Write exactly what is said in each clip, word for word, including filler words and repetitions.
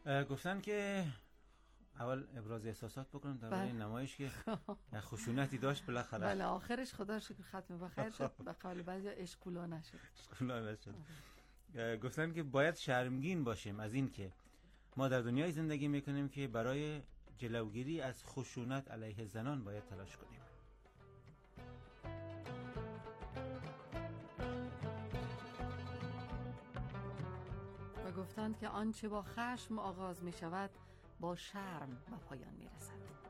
گفتن که اول ابراز احساسات بکنم در مورد نمایش که خشونتی داشت بالاخره. بله آخرش خدا شکر ختم بخیر شد. به قول بعضی اشکولا نشد. اشکولا نشد. گفتن که باید شرمگین باشیم از این که ما در دنیای زندگی میکنیم که برای جلوگیری از خشونت علیه زنان باید تلاش کنیم. و گفتند که آنچه با خشم آغاز می شود با شرم به پایان می رسد.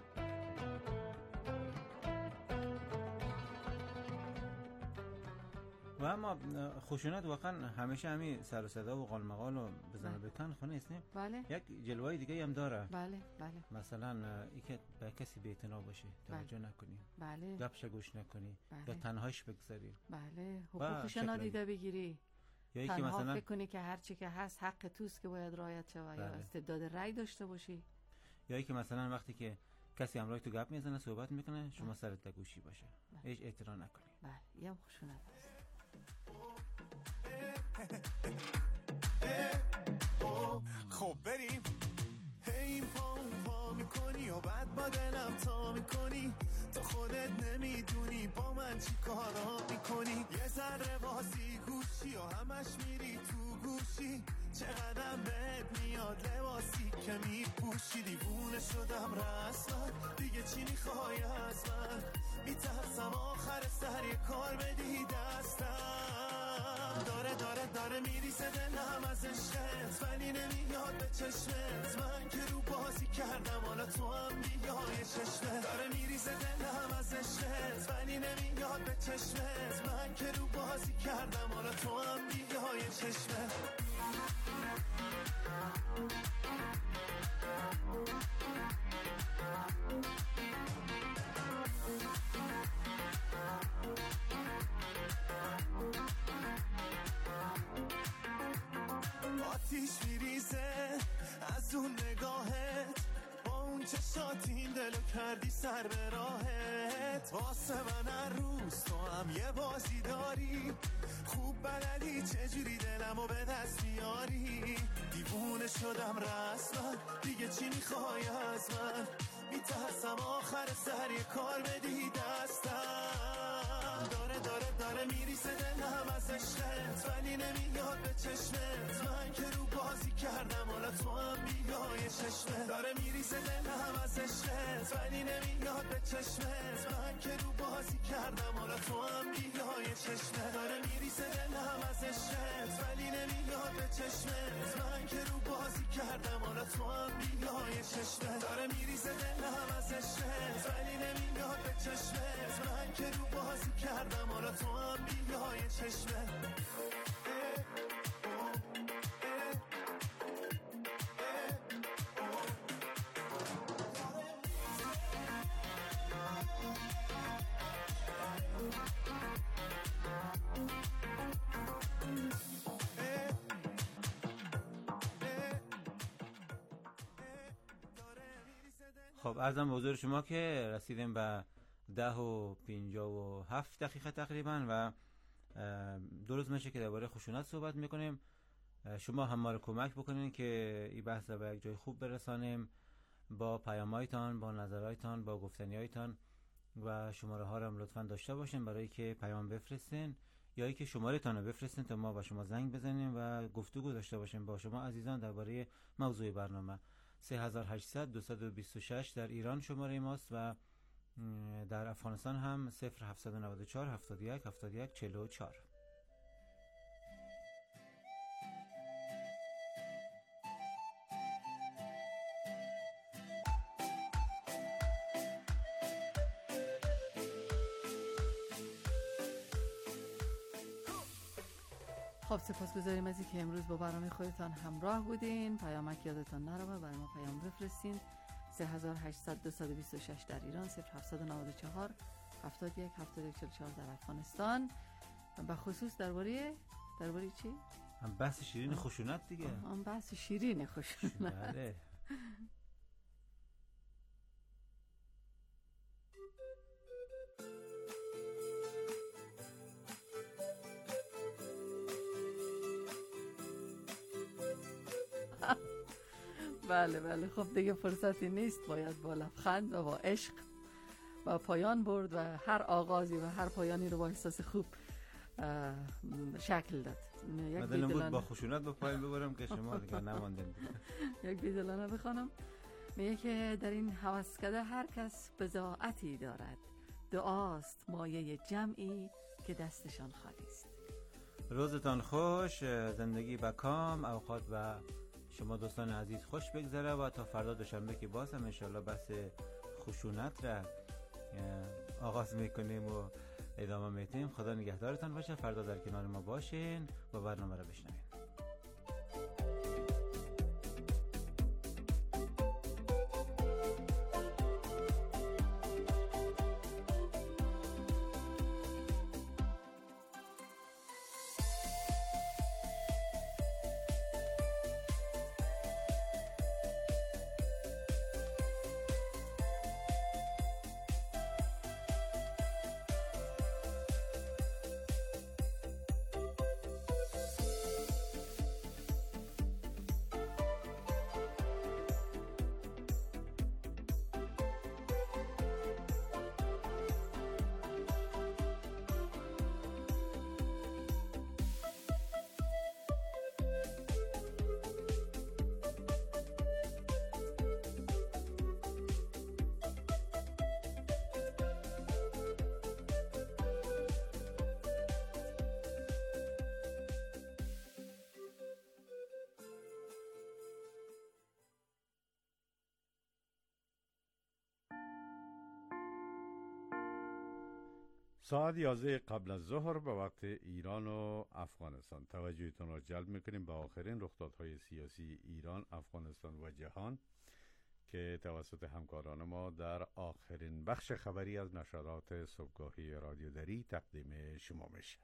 و اما خشونت واقعا همیشه همین سر و صدا و قال مقال و بزنه بکن خونه است. بله. یک جلوه دیگه هم داره. بله بله. مثلا اینکه به کسی بی‌اعتنا باشی، توجه بله. نکنی. بله. گپش گوش نکنی. بله. یا تنهایش بگذاری. بله. حقوقش نادیده بگیری. یا اینکه تنها مثلا فکر کنی که هر چی که هست حق توست که باید رعایت شه و بله. یا استعداد رأی داشته باشی. یا اینکه مثلا وقتی که کسی همراه تو گپ میزنه صحبت میکنه شما بله. سرت گوشی باشه. بله. هیچ اعتراض نکنی. بله. یه خشونت است. خب بریم هی پا پا میکنی و بعد با دلم تا میکنی تو خودت نمیدونی با من چی کارا میکنی یه ذره بازی گوشی و همش میری تو گوشی چقدر بهت میاد لباسی که میپوشی دیوونه شدم رسما دیگه چی میخوای از من میترسم آخر سر یه کار بدی دستم داره داره داره میریزه دلم از عشقت ولی نمیاد به چشمت من که رو بازی کردم حالا تو هم بیای چشمت داره میریزه دلم از عشقت ولی نمیاد به چشمت من که رو بازی کردم حالا تو هم بیای چشمت آتیش میریزه از اون نگاهت با اون چشات این دلو کردی سر به راهت واسه من هر روز تو هم یه بازی داری خوب بلدی چجوری دلمو به دست میاری دیوونه شدم رسما دیگه چی میخوای از من میترسم آخر سر یه کار بدی دستم داره داره داره میریزه دلم از عشقت ولی نمیاد به چشمت من که رو بازی کردم حالا تو هم بیای چشمت داره میریزه دلم از عشقت ولی نمیاد به چشمت من که رو بازی کردم حالا تو هم بیای چشمت داره میریزه دلم از عشقت ولی نمیاد به چشمت من که رو بازی کردم حالا تو هم بیای چشمت داره میریزه دلم از عشقت ولی نمیاد به چشمت من که رو بازی کردم حالا تو هم بیای چشمت خب عرضم به حضور شما که رسیدیم به ده و پینجا و هفت دقیقه تقریبا و دو روز میشه که درباره خشونت صحبت میکنیم. شما هم ما رو کمک بکنین که این بحث رو به یک جای خوب برسانیم با پیام‌هایتان، با نظرهایتان، با گفتنی‌هایتان و شماره ها رو هم لطفاً داشته باشین برای که پیام بفرستین یا اینکه شماره تان رو بفرستین تا ما با شما زنگ بزنیم و گفتگو داشته باشیم با شما عزیزان درباره موضوع برنامه. سه هزار و هشتصد دویست و بیست و شش در ایران شماره ماست و در افغانستان هم صفر هفتصد و نود و چهار هفتاد و یک هفتاد و یک چهل و چهار. خب سپاسگزاریم از اینکه امروز با برنامه خودتان همراه بودین. پیامک یادتان نره برای ما پیام بفرستین. سه هزار و هشتصد دویست و بیست و شش در ایران، صفر هفتصد و نود و چهار هفتاد و یک هفتاد و یک چهل و چهار در افغانستان. به خصوص درباره درباره چی؟ هم بحث شیرین خشونت دیگه. هم بحث شیرین خشونت. بله. بله بله، خب دیگه فرصتی نیست، باید با لبخند و با عشق و پایان برد و هر آغازی و هر پایانی رو با احساس خوب شکل داد. یک بیدلانه با خشونت با پایان ببرم که شما دیگه نماندیم. یک بیدلانه بخوانم، میگه که در این هوسکده هر کس بضاعتی دارد، دعاست مایه جمعی که دستشان خالی است. روزتان خوش، زندگی با کام، اوقات و شما دوستان عزیز خوش بگذره و تا فردا دوشنبه که باز هم انشالله بحث خشونت را آغاز میکنیم و ادامه میتیم. خدا نگهدارتان باشه، فردا در کنار ما باشین و برنامه را بشنوین. ساعت یازده قبل از ظهر به وقت ایران و افغانستان توجهتون را جلب میکنیم به آخرین رخدادهای سیاسی ایران، افغانستان و جهان که توسط همکاران ما در آخرین بخش خبری از نشرات صبحگاهی رادیو دری تقدیم شما میشه.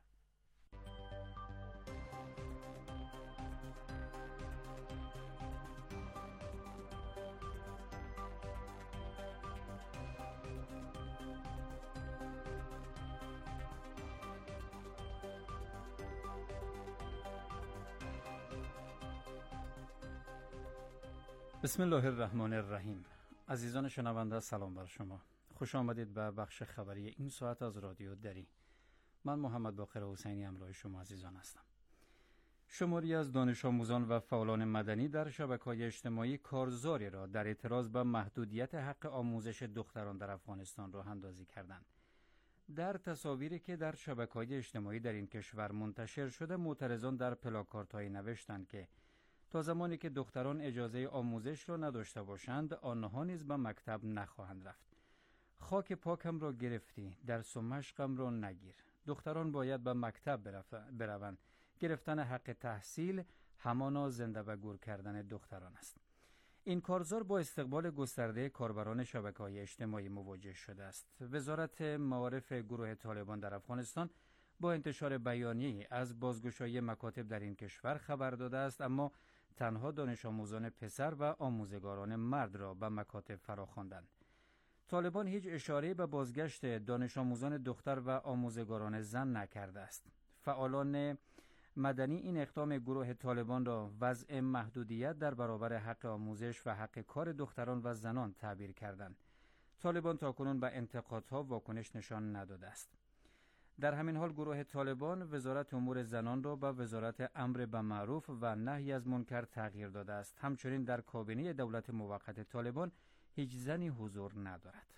بسم الله الرحمن الرحیم. عزیزان شنونده سلام بر شما، خوش آمدید به بخش خبری این ساعت از رادیو دری. من محمد باقر حسینی همراه شما عزیزان هستم. شماری از دانش آموزان و فعالان مدنی در شبکه‌های اجتماعی کارزاری را در اعتراض به محدودیت حق آموزش دختران در افغانستان راه اندازی کردند. در تصاویری که در شبکه‌های اجتماعی در این کشور منتشر شده، معترضان در پلاکاردهایی نوشتند که تا زمانی که دختران اجازه آموزش را نداشته باشند، آنها نیز به مکتب نخواهند رفت. خاک پاکم را گرفتی، درس و مشقم را نگیر. دختران باید به مکتب بروند. گرفتن حق تحصیل همانا زنده و گور کردن دختران است. این کارزار با استقبال گسترده کاربران شبکه‌های اجتماعی مواجه شده است. وزارت معارف گروه طالبان در افغانستان با انتشار بیانیه‌ای از بازگشایی مکاتب در این کشور خبر داده است، اما تنها دانش آموزان پسر و آموزگاران مرد را به مکاتب فراخواندند. طالبان هیچ اشاره به بازگشت دانش آموزان دختر و آموزگاران زن نکرده است. فعالان مدنی این اقدام گروه طالبان را وضع محدودیت در برابر حق آموزش و حق کار دختران و زنان تعبیر کردند. طالبان تاکنون به انتقادها واکنش نشان نداده است. در همین حال گروه طالبان وزارت امور زنان را به وزارت امر به معروف و نهی از منکر تغییر داده است. همچنین در کابینه دولت موقت طالبان هیچ زنی حضور ندارد.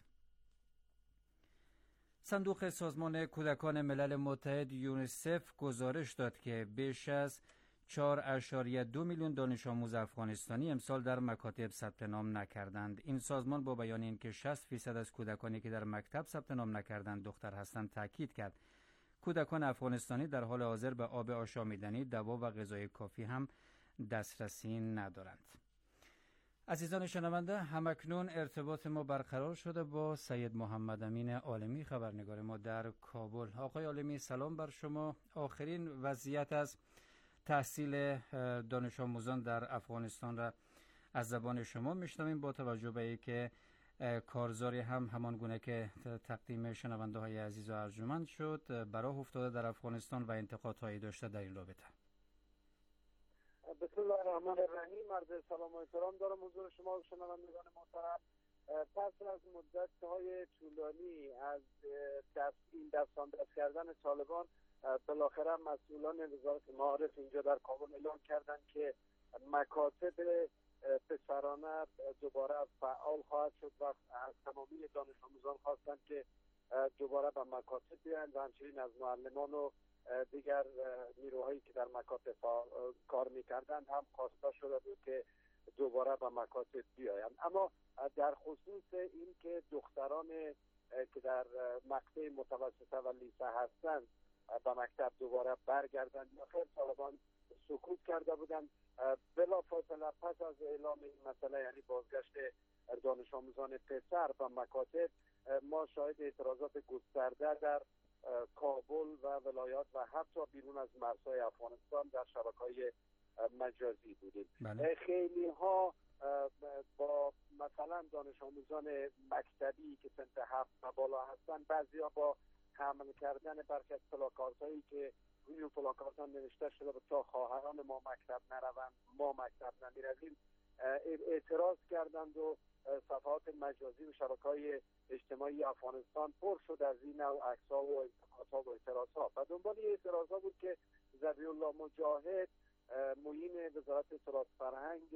صندوق سازمان کودکان ملل متحد یونیسف گزارش داد که بیش از چهار اشاریه دو میلیون دانش آموز افغانستانی امسال در مکاتب ثبت نام نکردند. این سازمان با بیان اینکه شصت فیصد از کودکانی که در مکتب ثبت نام نکردند دختر هستند تاکید کرد کودکان افغانستانی در حال حاضر به آب آشامیدنی، دوا و غذای کافی هم دسترسی ندارند. عزیزان شنونده، همکنون ارتباط ما برقرار شده با سید محمد امین عالمی، خبرنگار ما در کابل. آقای عالمی سلام بر شما. آخرین وضعیت از تحصیل دانش آموزان در افغانستان را از زبان شما میشنویم، با توجه به اینکه کارزاری هم همان گونه که تقدیم شنونده های عزیز و ارجمند شد براه افتاده در افغانستان و انتقادهایی داشته در این رابطه. بسم الله الرحمن الرحیم. عرض سلام و احترام دارم حضور شما و شنوندگان محترم. پس از مدت‌های طولانی از دست این دستان دست کردن طالبان، بالاخره مسئولان وزارت معارف اینجا در کابل اعلام کردند که مکاتب پسرانه دوباره فعال خواهد شد و از تمامی دانش آموزان خواستند که دوباره به مکاتب بیایند و همچنین از معلمان و دیگر نیروهایی که در مکاتب کار میکردند هم خواسته شده بود که دوباره به مکاتب بیایند. اما در خصوص این که دختران که در مقطع متوسطه و لیسه هستند به مکتب دوباره برگردند، آخر طالبان سکوت کرده بودند. بلافاصله پس از اعلام این مسئله، یعنی بازگشت دانش آموزان پسر به مکاتب، ما شاهد اعتراضات گسترده در کابل و ولایات و حتی بیرون از مرزهای افغانستان در شبکه‌های مجازی بودیم. بله. خیلی ها با مثلا دانش آموزان مکتبی که سنت هفت و بالا هستند، بعضی ها با حمل کردن برخی از پلاکاردهایی که روی پلاکاردها نوشته شده تا خواهران ما مکتب نروند، ما مکتب نمیرویم، اعتراض کردند و صفحات مجازی و شبکه‌های اجتماعی افغانستان پر شد از این نوع عکس‌ها و انتقادها و اعتراضها. و دنبال این اعتراضها بود که ذبیح الله مجاهد، معین وزارت اطلاعات فرهنگ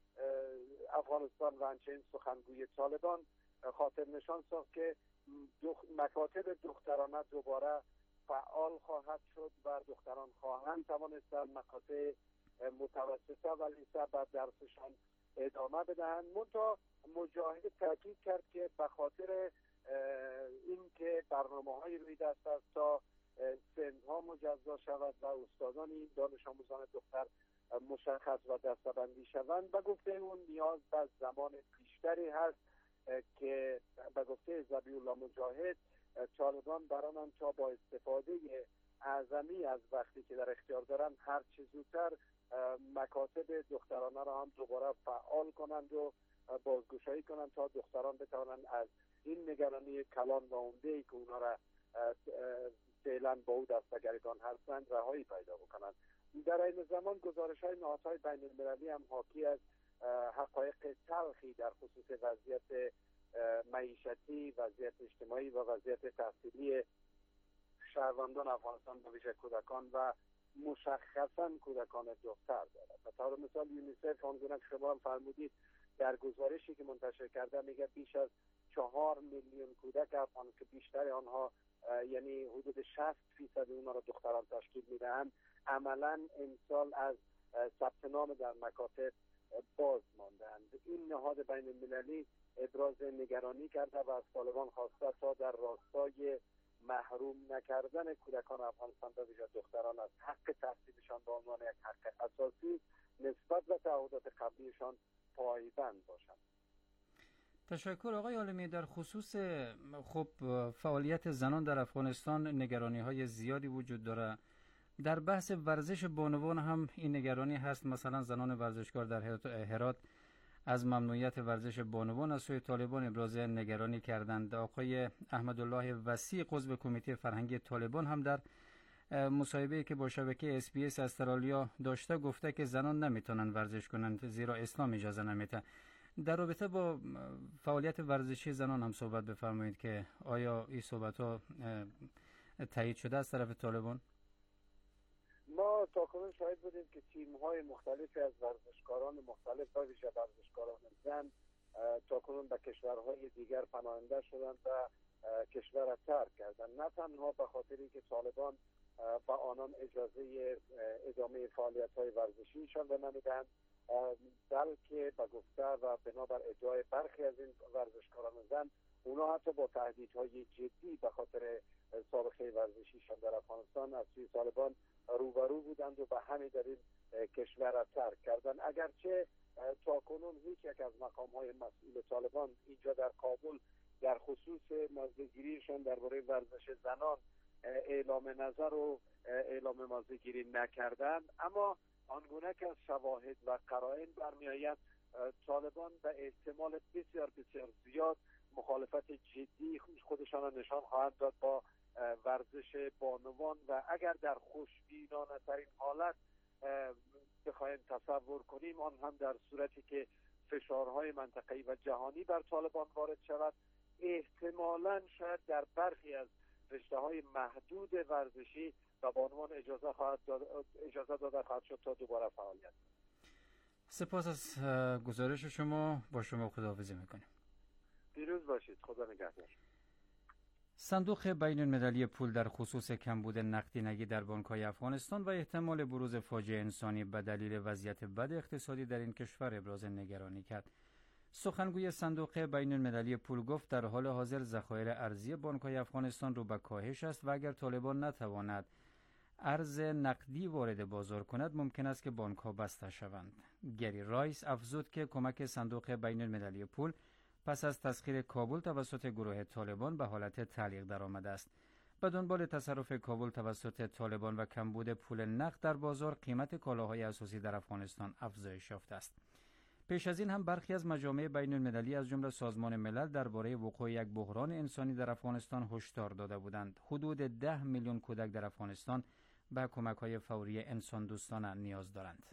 افغانستان و همچنین سخنگوی طالبان خاطر نشان ساخت که دخ... مکاتب دخترانه دوباره فعال خواهد شد و دختران خواهند توانستند مکاتب متوسطه و لیسه به درسشان ادامه بدهند. منتها مجاهد تاکید کرد که به خاطر این که برنامه‌های روی دست است تا سنها مجزا شود و استادان این دانش آموزان دختر مشخص و دسته‌بندی شوند، به گفته اون نیاز به زمان بیشتری هست که به گفته ذبیح الله مجاهد طالبان برانند تا با استفاده اعظمی از وقتی که در اختیار دارند هر چه زودتر مکاتب دخترانه را هم دوباره فعال کنند و بازگشایی کنند تا دختران بتوانند از این نگرانی کلان و عمده‌ای که اونا را فعلا با او دستگریگان هستند رهایی پیدا بکنند. در این زمان گزارش‌های نهادهای بین المللی هم حاکی از حقایق تلخی در خصوص وضعیت معیشتی، وضعیت اجتماعی و وضعیت تحصیلی شهروندان افغانستان به ویژه کودکان و مشخصاً کودکان دختر دارد. به طور مثال یونیسف آنگونه که شما هم فرمودید در گزارشی که منتشر کرده میگه بیش از چهار میلیون کودک افغان که بیشتر آنها یعنی حدود شصت فیصد اونها را دختران تشکیل میدهند عملاً امسال از ثبت نام در مکاتب باز ماندند. این نهاد بین المللی ابراز نگرانی کرده و از طالبان خواسته تا در راستای محروم نکردن کودکان افغانستان به ویژه دختران از حق تحصیلشان به عنوان یک حق اساسی نسبت به تعهدات قبلیشان پایبند باشند. تشکر آقای عالمی. در خصوص خب فعالیت زنان در افغانستان نگرانی های زیادی وجود داره. در بحث ورزش بانوان هم این نگرانی هست. مثلا زنان ورزشکار در هرات از ممنوعیت ورزش بانوان از سوی طالبان ابراز نگرانی کردند. آقای احمدالله وسیع عضو کمیته فرهنگی طالبان هم در مصاحبه‌ای که با شبکه اس بی اس استرالیا داشته گفته که زنان نمیتونن ورزش کنند زیرا اسلام اجازه نمیده. در رابطه با فعالیت ورزشی زنان هم صحبت بفرمایید که آیا این صحبت‌ها تایید شده از طرف طالبان؟ ما تاکنون شاهد بودیم که تیم‌های مختلفی از ورزشکاران مختلف و ویژه ورزشکاران زن تاکنون به کشورهای دیگر پناهنده شدند و کشور را ترک کردند، نه تنها به خاطر اینکه طالبان به آنان اجازه ادامه فعالیت‌های ورزشیشان را نمیدهند، بلکه به گفته و بنابر ادعای برخی از این ورزشکاران زن اونا حتی با تهدیدهای جدی به خاطر سابقه ورزشیشان در افغانستان از سوی طالبان روبرو بودند و به همین دلیل کشور را ترک کردند. اگرچه تاکنون هیچ یک از مقام‌های مسئول طالبان اینجا در کابل در خصوص موضع‌گیریشان درباره ورزش زنان اعلام نظر و اعلام موضع‌گیری نکردند، اما آنگونه که از شواهد و قرائن برمی‌آید طالبان به احتمال بسیار بسیار زیاد مخالفت جدی خودشان را نشان خواهند داد با ورزش بانوان و اگر در خوشبینانه ترین حالت بخوایم تصور کنیم، آن هم در صورتی که فشارهای منطقه‌ای و جهانی بر طالبان وارد شود، احتمالاً شاید در برخی از رشته‌های محدود ورزشی و با عنوان اجازه خواهد داد اجازه داده خواهد شد تا دوباره فعالیت. سپاس از گزارش شما. با شما خداحافظی میکنیم. پیروز باشید. خدا نگهدار. صندوق بین المللی پول در خصوص کمبود نقدینگی در بانک‌های افغانستان و احتمال بروز فاجعه انسانی به دلیل وضعیت بد اقتصادی در این کشور ابراز نگرانی کرد. سخنگوی صندوق بین المللی پول گفت در حال حاضر ذخایر ارزی بانک‌های افغانستان رو به کاهش است و اگر طالبان نتواند ارز نقدی وارد بازار کند ممکن است که بانک‌ها بسته شوند. گری رایس افزود که کمک صندوق بین المللی پول پس از تسخیر کابل توسط گروه طالبان به حالت تعلیق درآمده است. به دنبال تصرف کابل توسط طالبان و کمبود پول نقد در بازار، قیمت کالاهای اساسی در افغانستان افزایش یافته است. پیش از این هم برخی از مجامع بین المللی از جمله سازمان ملل درباره وقوع یک بحران انسانی در افغانستان هشدار داده بودند. حدود ده میلیون کودک در افغانستان به کمک‌های فوری انسان دوستانه نیاز دارند.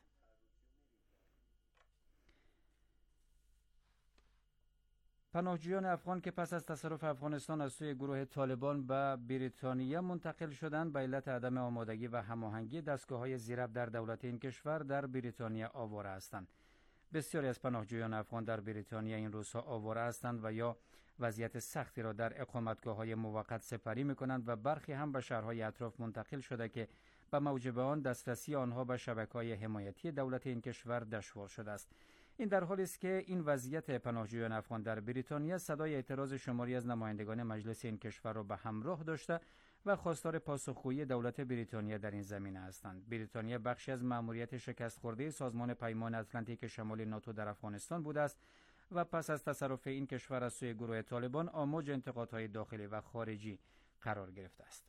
پناهجویان افغان که پس از تصرف افغانستان از سوی گروه طالبان به بریتانیا منتقل شدند به علت عدم آمادگی و هماهنگی دستگاه‌های زیربط در دولت این کشور در بریتانیا آواره هستند. بسیاری از پناهجویان افغان در بریتانیا این روزها آواره هستند و یا وضعیت سختی را در اقامتگاه‌های موقت سپری می‌کنند و برخی هم به شهرهای اطراف منتقل شده که به موجب آن دسترسی آنها به شبکه‌های حمایتی دولت این کشور دشوار شده است. این در حالی است که این وضعیت پناهجویان افغان در بریتانیا صدای اعتراض شماری از نمایندگان مجلس این کشور را به همراه داشته و خواستار پاسخگویی دولت بریتانیا در این زمینه هستند. بریتانیا بخشی از مأموریت شکست خورده سازمان پیمان اتلانتیک شمالی ناتو در افغانستان بوده است و پس از تصرف این کشور از سوی گروه طالبان آموج انتقادهای داخلی و خارجی قرار گرفته است.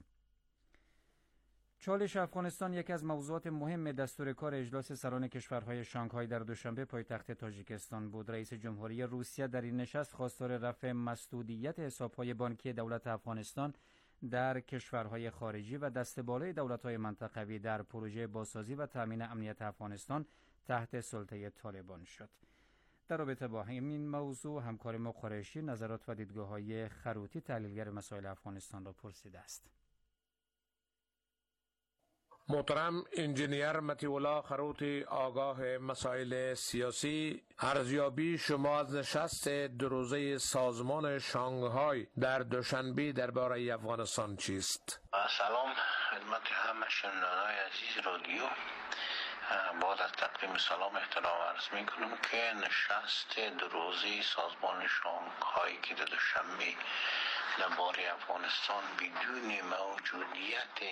چالش افغانستان یکی از موضوعات مهم دستور کار اجلاس سران کشورهای شانگهای در دوشنبه پایتخت تاجیکستان بود. رئیس جمهوری روسیه در این نشست خواستار رفع مسدودیت حسابهای بانکی دولت افغانستان در کشورهای خارجی و دست بالای دولت‌های منطقوی در پروژه بازسازی و تامین امنیت افغانستان تحت سلطه طالبان شد. در رابطه با همین موضوع همکار ما قریشی نظرات و دیدگاه‌های خروطی تحلیلگر مسائل افغانستان را پرسیده است. محترم انجینیر مطیع خروطی، آگاه مسائل سیاسی، ارزیابی شما از نشست دو روزه سازمان شانگهای در دوشنبه درباره افغانستان چیست؟ سلام خدمت همه شنوندگان عزیز رادیو. بعد از تقدیم سلام احترام عرض می کنم که نشست دو روزه سازمان شانگهای که در دوشنبه درباره افغانستان بدون موجودیت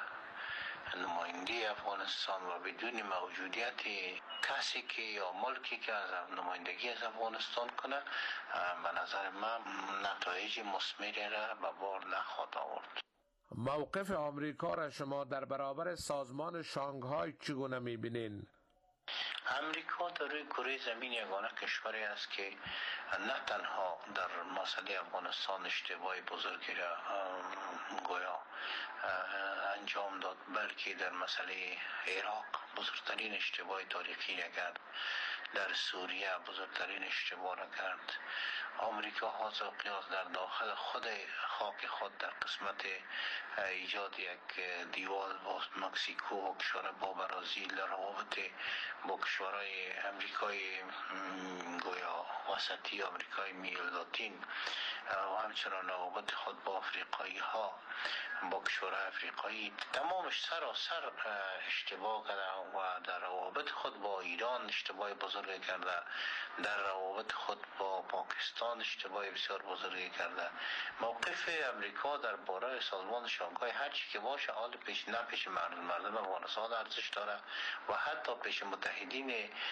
نماینده افغانستان و بدون موجودیت کسی که یا ملکی که از نمایندگی از افغانستان کنه به نظر من نتایج مثمری را به بار نخواهد آورد. موقف آمریکا را شما در برابر سازمان شانگهای چگونه می‌بینید؟ امریکا در روی کره زمین یگانه کشوری است که نه تنها در مسئله افغانستان اشتباه بزرگی را گویا انجام داد، بلکه در مسئله عراق بزرگترین اشتباه تاریخی را کرد، در سوریه بزرگترین اشتباه را کرد. آمریکا حاضر قیاس در داخل خود خاک خود در قسمت ایجاد یک دیوار با مکزیکو و کشور با برازیل، روابط با کشورهای امریکای گویا وسطی، آمریکای میل لاتین و همچنان روابط خود با افریقایی ها، با کشورهای افریقایی تمامش سراسر اشتباه کرده و در روابط خود با ایران اشتباه بزرگی کرده، در روابط خود با پاکستان اشتباه بسیار بزرگی کرده. موقف امریکا در باره سازمان شانگهای هر چی که باشه حال پیش نه پیش مردم مردم افغانستان ارزش داره و حتی پیش متحدین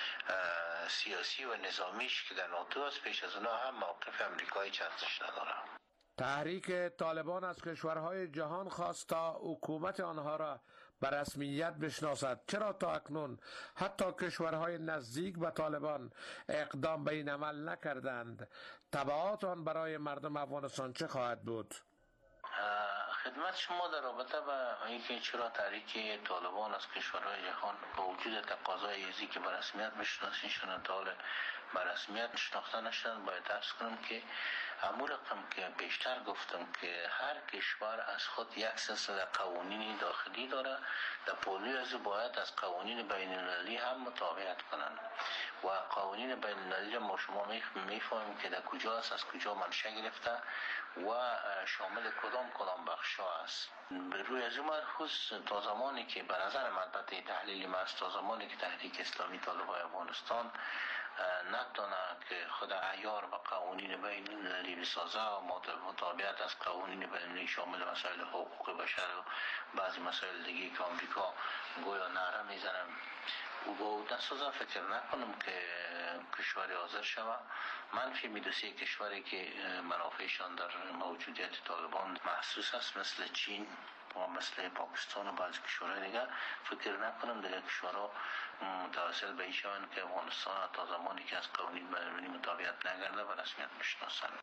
سیاسی و نظامیش که در ناتو است پیش از اونها هم موقف امریکایی ارزش نداره. تحریک طالبان از کشورهای جهان خواست تا حکومت آنها را به رسمیت بشناسد. چرا تا اکنون حتی کشورهای نزدیک به طالبان اقدام به این عمل نکردند؟ تبعات آن برای مردم افغانستان چه خواهد بود؟ خدمت شما در رابطه با اینکه چرا تحریک طالبان از کشورهای جهان با وجود تقاضای ازی که به رسمیت بشناسیشون تا حال به رسمیت شناخته نشدن، باید عرض کنم که همون رقم که بیشتر گفتم که هر کشور از خود یک سلسله قوانین داخلی داره، در پولی از باید از قوانین بین المللی هم مطابقت کنند و قوانین بین المللی ما شما میفهمیم که در کجا است، از کجا منشأ گرفته و شامل کدام کدام بخش ها است. به روی از این مرخوص تا زمانی که به نظر من البته تحلیل ما است، تا زمانی که تحریک اسلامی طالبان افغانستان نتونه که خود عیار و قوانین بین المللی بسازه و مطابقت از قوانین بین المللی شامل مسائل حقوق بشر و بعضی مسائل دیگه که آمریکا گویا نعره میزنم او با او نسازه، فکر نکنم که کشوری حاضر شود. منفی می دو سه کشوری که منافعشان در موجودیت طالبان محسوس است، مثل چین و مثل پاکستان و بعضی کشورهای دیگر، فکر نکنم دیگر کشورها متوسل به ایشان که افغانستان تا زمانی که از قوانین بین‌المللی مطابقت نگرده و رسمیت بشناسند.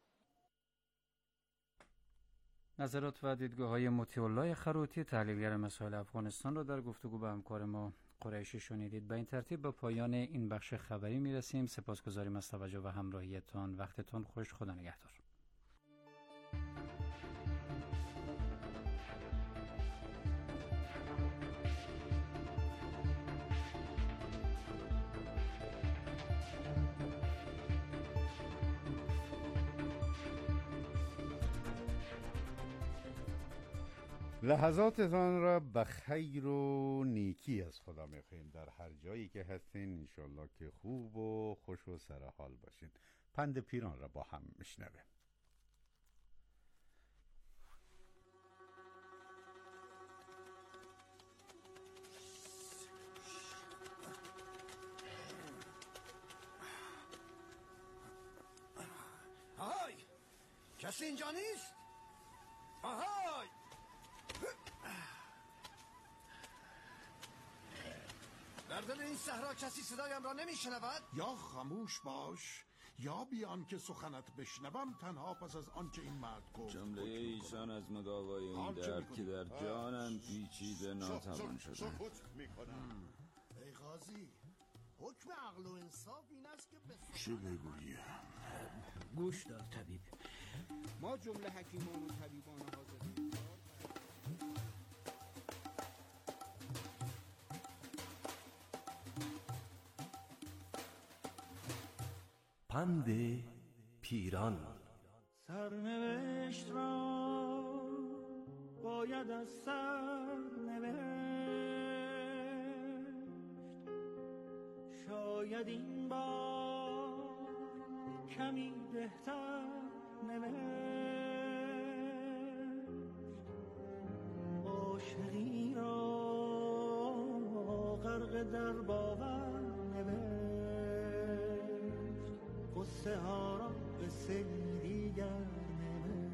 نظرات و دیدگاه‌های مطیع الله خروتی، تحلیلگر مسائل افغانستان را در گفتگو با همکار ما قریشی شنیدید. به این ترتیب به پایان این بخش خبری میرسیم. سپاسگزاریم از توجه و همراهیتان. وقتتان خوش. خدا نگهدار. لحظاتتان را به خیر و نیکی از خدا میخواهیم در هر جایی که هستین. انشالله که خوب و خوش و سرحال باشین. پند پیران را با هم میشنویم. آهای، کسی اینجا نیست؟ آهای، در دل این صحرا کسی صدایم را نمیشنود؟ یا خاموش باش یا بیان که سخنت بشنوم، تنها پس از آنچه این مرد گفت. جمله ایسان از مداوای این درد که در جانم پیچیده ناتوان شده. سکوت میکنم. ای قاضی، حکم عقل و انصاف این است که چه بگویم؟ گوش دار طبیب، ما جمله حکیمان و طبیبان حاضرین پند پیران. سرنوشت را باید از سر نوشت، شاید این بار کمی بهتر نوشت، عاشقی را غرق در باور نوشت، قصه ها را به سری دیگر نوشت.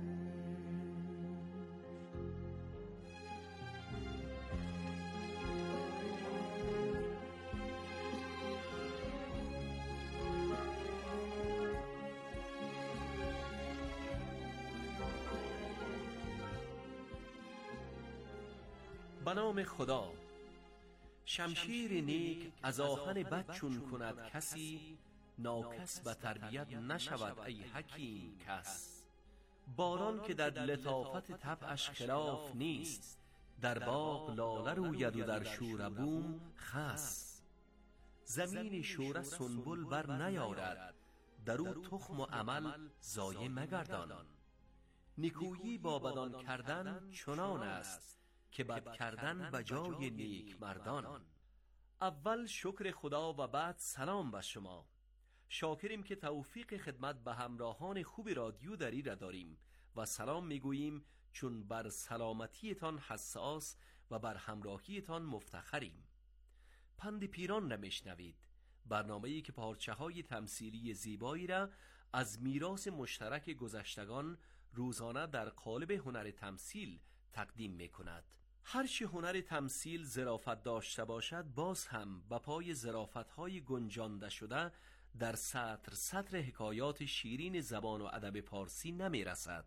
به نام خدا. شمشیر نیک از آهن بد چون کند کسی، ناکس به تربیت نشود ای حکیم کس. باران که در لطافت طبعش خلاف نیست، در باغ لاله روید و در شوره بوم خس. زمین شوره سنبل بر نیارد، در او تخم و عمل ضایع مگردان. نیکویی با بدان کردن چنان است، که بد کردن به جای نیک مردان. اول شکر خدا و بعد سلام به شما. شاکریم که توفیق خدمت به همراهان خوب رادیو دری را داریم و سلام میگوییم، چون بر سلامتیتان حساس و بر همراهیتان مفتخریم. پند پیران نمیشنوید، برنامه‌ای که پارچه های تمثیلی زیبایی را از میراث مشترک گذشتگان روزانه در قالب هنر تمثیل تقدیم میکند. هرچه هنر تمثیل ظرافت داشته باشد، باز هم به پای ظرافت‌های گنجانده شده در سطر سطر حکایات شیرین زبان و ادب پارسی نمی رسد.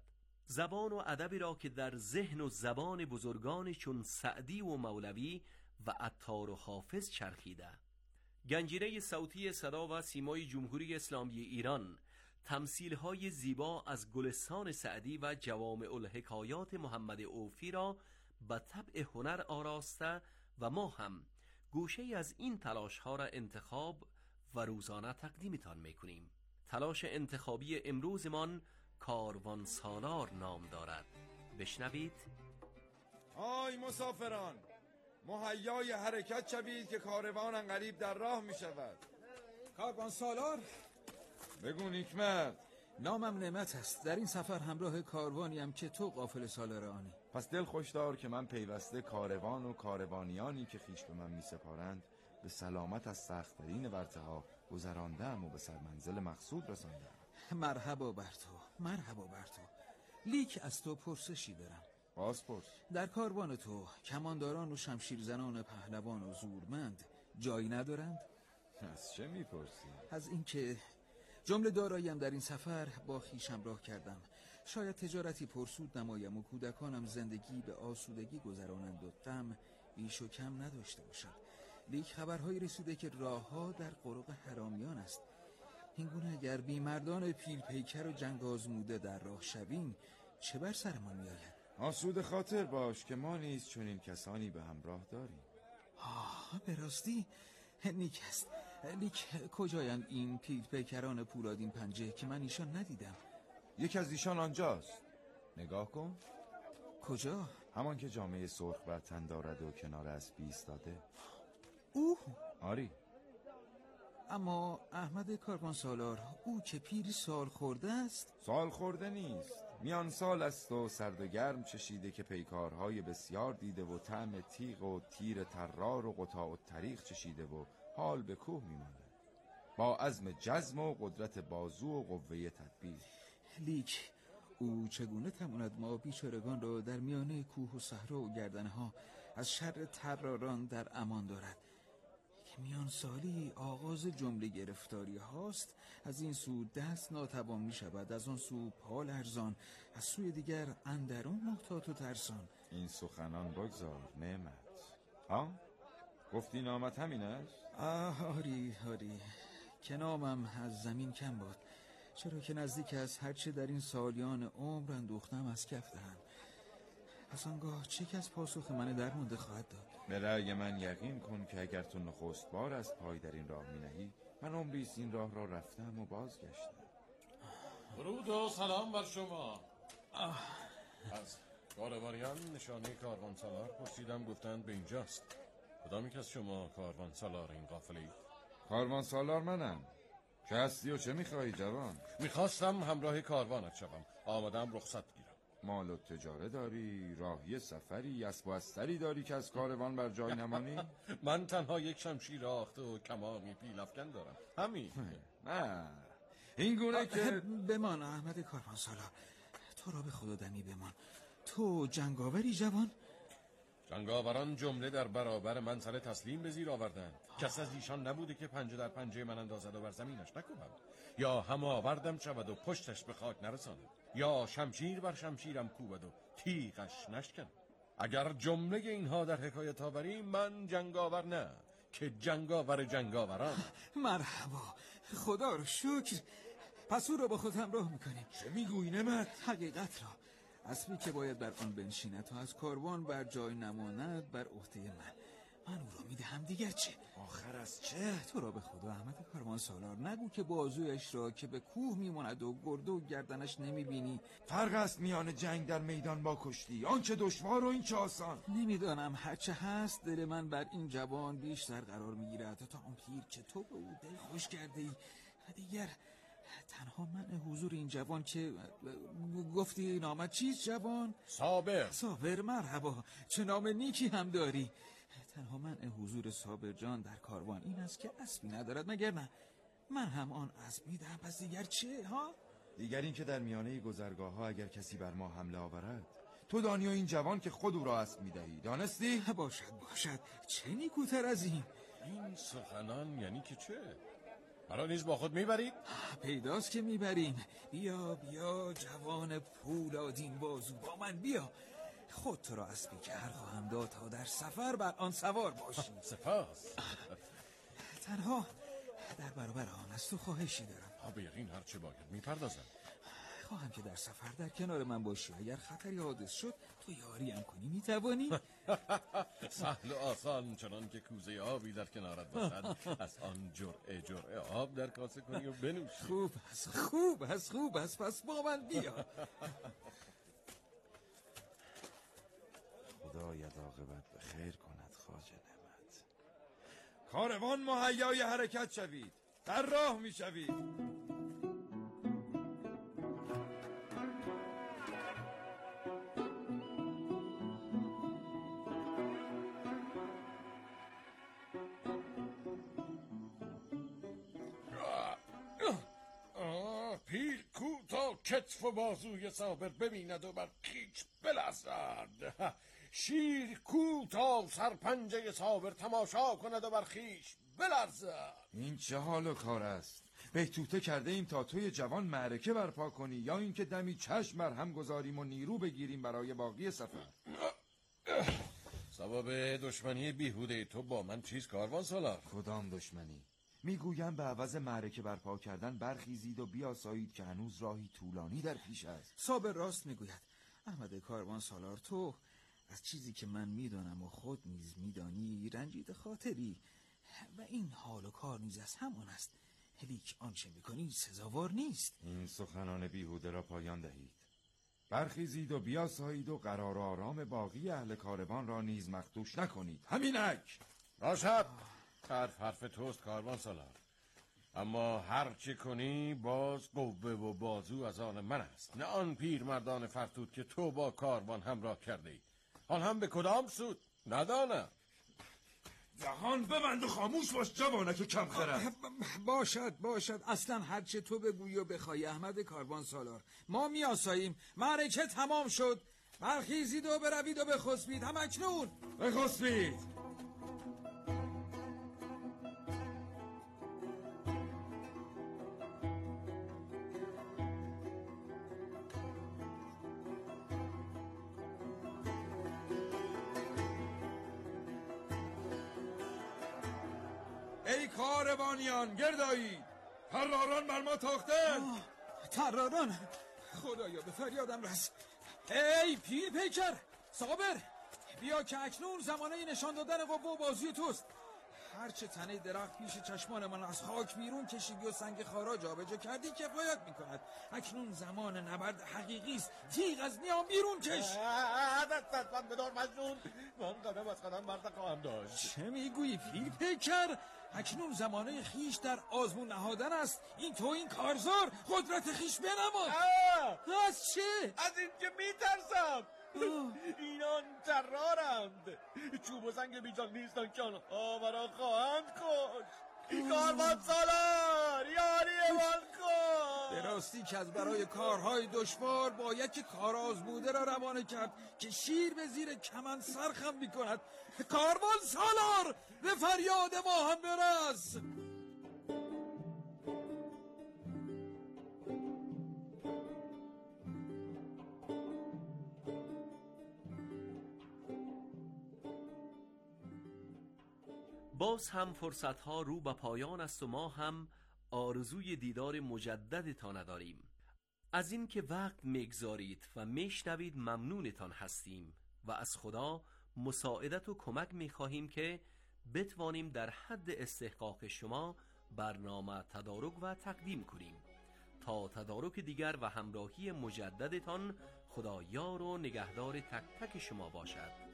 زبان و ادبی را که در ذهن و زبان بزرگان چون سعدی و مولوی و عطار و حافظ چرخیده. گنجینه صوتی صدا و سیمای جمهوری اسلامی ایران تمثیل‌های زیبا از گلستان سعدی و جوامع الحکایات محمد اوفی را به طبع هنر آراسته و ما هم گوشه از این تلاش‌ها را انتخاب و روزانه تقدیمتان می‌کنیم. تلاش انتخابی امروزمان کاروان سالار نام دارد. بشنوید. آی مسافران، مهیای حرکت شوید که کاروان قریب در راه می شود. کاروان سالار؟ بگو نیکمرد. نامم نعمت است. در این سفر همراه کاروانیم که تو قافله سالار آنی. پس دل خوش دار که من پیوسته کاروان و کاروانیانی که خیش به من می سپارند به سلامت از سخت‌ترین ورطه‌ها گذراندم و به سرمنزل مقصود رساندم. مرحبا بر تو، مرحبا بر تو. لیک از تو پرسشی دارم. باز پرس. در کاروان تو کمانداران و شمشیرزنان پهلوان و زورمند جایی ندارند؟ از چه میپرسی؟ از اینکه جمله داراییم در این سفر با خویشم راه کردم. شاید تجارتی پرسود نمایم و کودکانم زندگی به آسودگی گذرانند و غم بیش و کم نداشته باشد. لیک خبرهایی رسیده که راهها در قرق حرامیان است. اینگونه اگر بیمردان پیل پیکر و جنگ آزموده در راه شویم چه بر سرمان میآید؟ آسود خاطر باش که ما نیز چنین کسانی به همراه داریم. آه به راستی نیک است. لیک کجایند این پیل پیکران پولادین پنجه که من ایشان ندیدم؟ یک از ایشان آنجاست، نگاه کن. کجا؟ همان که جامعه سرخ بر تن دارد و کنار اسبی ایستاده. او؟ آری. اما احمد کاروان سالار، او که پیری سال خورده است؟ سال خورده نیست، میان سال است و سرد و گرم چشیده که پیکارهای بسیار دیده و طعم تیغ و تیر ترار و قطاع و طریق چشیده و حال به کوه میمانده با عزم جزم و قدرت بازو و قوه تدبیر. لیک او چگونه تواند ما بیچارگان را در میانه کوه و صحرا و گردنها از شر تراران در امان دارد که میان سالی آغاز جمله گرفتاری هاست؟ از این سو دست ناتوان می شود، از آن سو پا لرزان، از سوی دیگر اندرون محتاط و ترسان. این سخنان بگذار نعمت. ها؟ گفتی نامت همین است؟ آه آری آری که نامم از زمین کم بود، چرا که نزدیک از هرچه در این سالیان عمر اندوختم از کف دهم. از آنگاه چه کس پاسخ من درمونده خواهد داد؟ به رأی من یقین کن که اگر تو نخست بار از پای در این راه می نهی، من عمریست این راه را رفتم و بازگشتم. درود و سلام بر شما. از کاروانیان نشانه کاروان سالار پرسیدم، گفتند به اینجاست. کدام یک از شما کاروان سالار این قافله اید؟ کاروان سالار منم. چه هستی و چه میخواهی جوان؟ میخواستم همراه کاروانت شوم، آمدم رخصت گیرم. مال و تجاره داری؟ راهی سفری؟ اسب و استری داری که از کاروان بر جای نمانی؟ من تنها یک شمشیر آخته و کمانی پیل افکن دارم، همین. نه این گونه که بمان احمد کاروان سالار، تو را به خدا دمی بمان. تو جنگاوری جوان؟ جنگاوران جمله در برابر من سر تسلیم به زیر آوردند. کس از ایشان نبوده که پنجه در پنجه من اندازد و بر زمینش نکوبم، یا هم آوردم شود و پشتش به خاک نرساند، یا شمشیر بر شمشیرم کوبد و تیغش نشکند. اگر جمله اینها در حکایت آوریم، من جنگاور نه که جنگاور جنگاوران. مرحبا، خدا رو شکر. پس او را با خود همراه میکنیم. چه میگویی نعمت؟ حقیقت را. اسبی که باید بر آن بنشیند تا از کاروان بر جای نماند بر عهده من. من او را میدهم، دیگر چه؟ آخر از چه؟ تو را به خدا احمد کاروان سالار، نگو که بازویش را که به کوه میماند و گرده و گردنش نمیبینی. فرق است میان جنگ در میدان با کشتی، آن چه دشوار و این چه آسان. نمیدانم، هرچه هست دل من بر این جوان بیشتر قرار میگیرد تا آن پیر که تو به او دل خوش کرده ای. و دیگر تنها من حضور این جوان که گفتی نامت چیست جوان؟ صابر. صابر، مرحبا، چه نام نیکی هم داری. تنها من حضور صابر جان در کاروان این است که اسبی ندارد، مگر نه؟ من هم آن اسب میدهم، پس دیگر چه ها؟ دیگر این که در میانه گذرگاه ها اگر کسی بر ما حمله آورد، تو دانی و این جوان که خود او را اسب میدهی، دانستی؟ باشد باشد، چه نیکوتر از این؟ این سخنان یعنی که چه؟ مرا نیز با خود میبرید؟ پیداست که میبریم. بیا بیا جوان پولادین بازو، با من بیا. خود تو را اسبی کر خواهم داد تا در سفر بر آن سوار باشی. سپاس. تنها در برابر آن از تو خواهشی دارم. ها به یقین هر چه باید میپردازم. خواهم که در سفر در کنار من باشی. اگر خطری حادث شد تو یاریم کنی. میتوانی؟ سهل و آسان، چنان که کوزه آبی در کنارت باشد از آن جرعه جرعه آب در کاسه کنی و بنوشی. خوب است خوب است خوب است پس با من بیا. خدایت عاقبت به خیر کند خواجه نعمت. کاروان مهیای حرکت شوید، در راه می شوید. پیل کو تا کتف و بازوی صابر ببیند و بر کیچ بلرزد. شیر کو تا سرپنجه صابر تماشا کند و بر خیش بلرزد. این چه حال و کار است؟ بهتوته کرده ایم تا توی جوان معرکه برپا کنی، یا اینکه دمی چشم بر هم گذاریم و نیرو بگیریم برای باقی سفر؟ سبب دشمنی بیهوده تو با من چیز کاروان سالار؟ کدام دشمنی؟ میگویم به عوض معرکه برپا کردن برخیزید و بیاسایید که هنوز راهی طولانی در پیش است. صابر راست میگوید. احمد کاروان سالار، تو از چیزی که من میدانم و خود نیز میدانی رنجید خاطری و این حال و کار نیز از همان است. هلیک آنچه میکنی سزاوار نیست. این سخنان بیهوده را پایان دهید. برخیزید و بیاسایید و قرار و آرام باقی اهل کاروان را نیز مخدوش نکنید. همینک باشد. حرف حرف توست کاروان سالار، اما هر چی کنی باز قوه و بازو از آن من است، نه آن پیر مردان فرتود که تو با کاروان همراه کرده ای. آن هم به کدام سود ندانم. دهان ببند و خاموش باش جوانک کم خرد. باشد باشد، اصلا هر چه تو بگویی و بخوای احمد کاروان سالار. ما میاساییم، معرکه تمام شد. برخیزید و بروید و بخسبید. هم اکنون بخسبید. ای کاروانیان گردایید، طراران بر ما تاختند. طراران؟ خدایا به فریادم رس. ای پیر پیکر صابر، بیا که اکنون زمانه نشان دادن قوه و بازوی توست. هرچه تنه درخت پیش چشمان من از خاک بیرون کشیدی و سنگ خارا جابجا کردی کفایت میکند. اکنون زمان نبرد حقیقی است. تیغ از نیام بیرون کش. دستت من بدار مجنون، من قدم از قدم برد خواهم داشت. چه میگویی پیر پیکر؟ اکنون زمانه خیش در آزمون نهادن است. این تو این کارزار قدرت خیش بنما. از چه؟ از این که میترسم. اینان طرارند، چوب و سنگ بیجان نیستن که آنها مرا خواهند کشت. کاروان سالار یاری من کن. به راستی که از برای کارهای دشوار باید که کار آزموده را روانه کرد که شیر به زیر کمن سرخم میکند. کاروان سالار به فریاد ما هم برس. باز هم فرصتها رو به پایان است و ما هم آرزوی دیدار مجددتان نداریم. از این که وقت میگذارید و میشنوید ممنونتان هستیم و از خدا مساعدت و کمک میخواهیم که بتوانیم در حد استحقاق شما برنامه تدارک و تقدیم کنیم. تا تدارک دیگر و همراهی مجددتان، خدا یار و نگهدار تک تک شما باشد.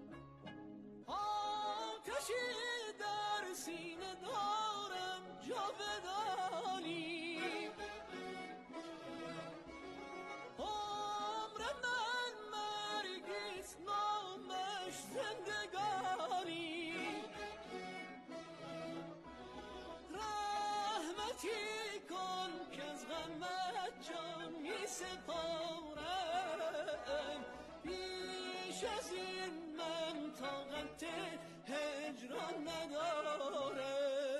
در سینه دارم جا لطفی کن که از غمت جان می سپارم، بیش از این من طاقت هجران ندارم.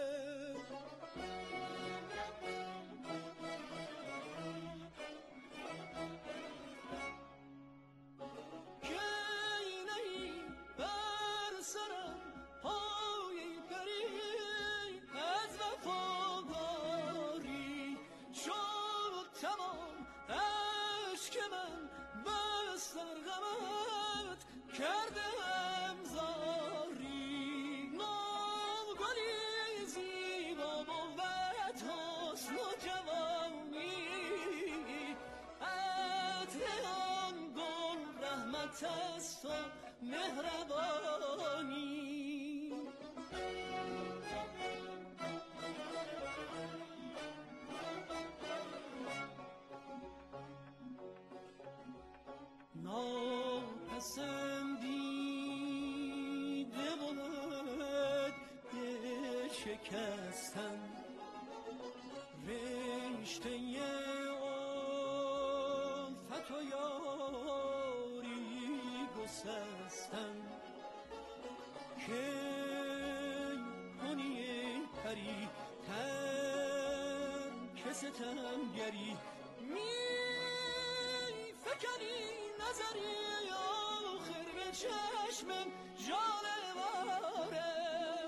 است و مهربانی، ناپسندیده بود دل شکستن، رشته الفت و یاری گسستن، که کنی پری ترک ستمگری، می فکنی نظری آخر به چشمم جانواره،